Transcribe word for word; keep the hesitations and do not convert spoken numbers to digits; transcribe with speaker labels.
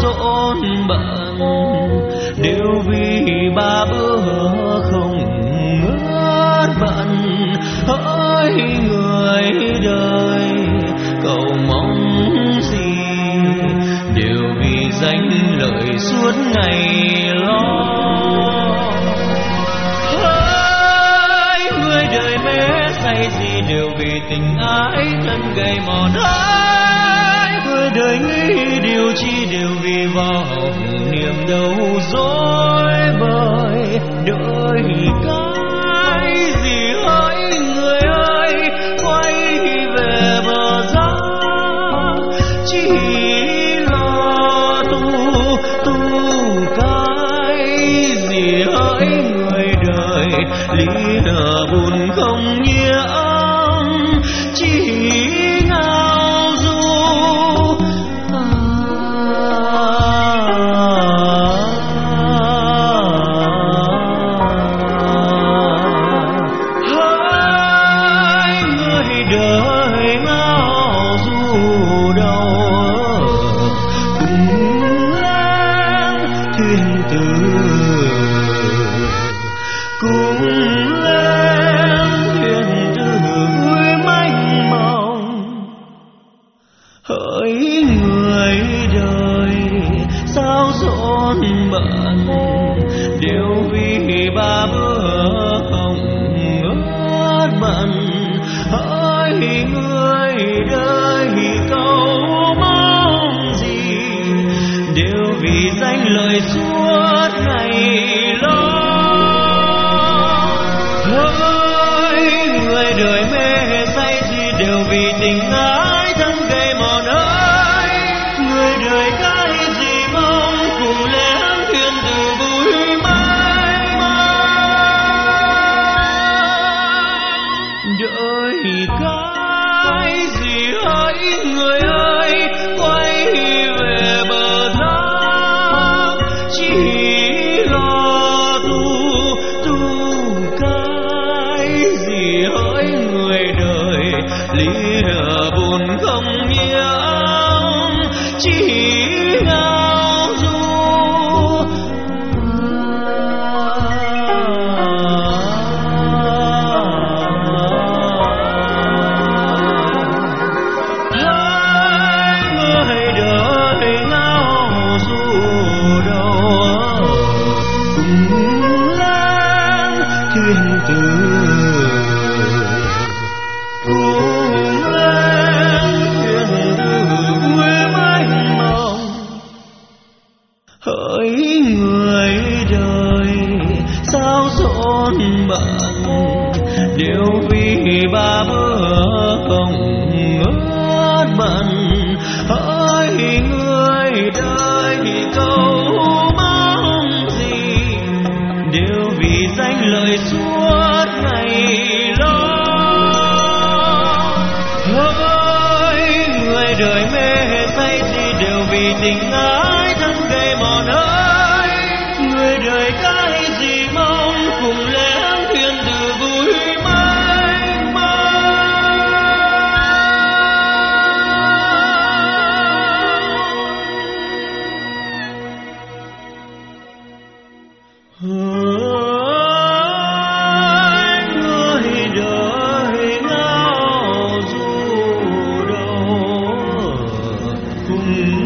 Speaker 1: dỗn bận, đều vì ba bữa không ngớt bận. Hỡi người đời cầu mong gì, đều vì danh lợi suốt ngày lo. Hỡi người đời mê say gì, đều vì tình ái thân gây mòn. Hỡi người đời nghĩ điều chi, đều vì vọng niềm đâu dối bời. Đời cái gì hỡi người ơi, quay về bờ giá chỉ lo tu tu. Cái gì hỡi người đời, lìa buồn không nhiễm, chỉ ngao du. Hỡi người đời ngao du đâu, cùng lên thuyền từ, cùng lên thuyền từ vui mênh mông. Hỡi người đời sao dỗn bận, đều vì ba bữa không ngớt bận. Hỡi người đời cầu mong gì, đều vì danh lợi suốt ngày lo. Hỡi người đời mê say gì, đều vì tình ái thân gây mòn. Hỡi người đời cái gì mong, cùng lén thuyền từ vui mãi mãi. Đời cái gì hỡi người ơi, quay về bờ thác chỉ lo tu tu. Cái gì hỡi người đời, lìa buồn không nhiễm, chỉ ngao du. Hỡi người đời ngao du đâu, cùng lên thuyền từ, cùng lên thuyền từ vui mênh mông. Hỡi người đời sao dỗn bận, đều vì ba bữa không ngớt bận. Hỡi người đời cầu mong gì, đều vì danh lợi suốt ngày lo. Hỡi người đời mê say gì, đều vì tình ái thân gây mòn. Hỡi người đời cái gì mong, cùng lén thuyền từ vui mênh mông. Hỡi người đời ngao du đâu, cùng